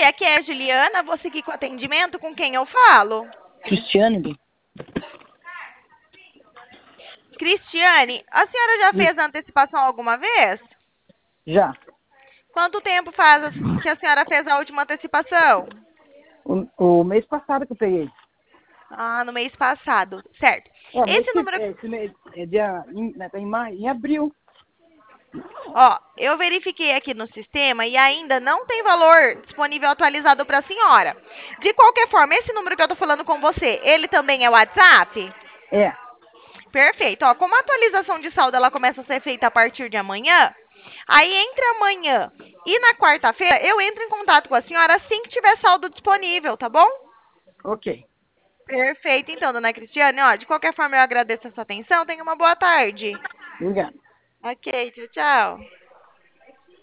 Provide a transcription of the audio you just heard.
aqui é a Juliana, vou seguir com o atendimento com quem eu falo. Cristiane, Cristiane, a senhora já fez a antecipação alguma vez? já. Quanto tempo faz que a senhora fez a última antecipação? O mês passado que eu peguei. Ah, no mês passado, certo. Mês Esse que, número, esse mês é tá em maio, em abril. ó, eu verifiquei aqui no sistema e ainda não tem valor disponível atualizado para a senhora. De qualquer forma, esse número que eu tô falando com você, ele também é WhatsApp? É, Perfeito. Ó, como a atualização de saldo ela começa a ser feita a partir de amanhã, aí entre amanhã e na quarta-feira eu entro em contato com a senhora assim que tiver saldo disponível, tá bom? ok. Perfeito, então, dona Cristiane, ó, de qualquer forma eu agradeço a sua atenção. Tenha uma boa tarde. Obrigado. Ok, tchau, tchau.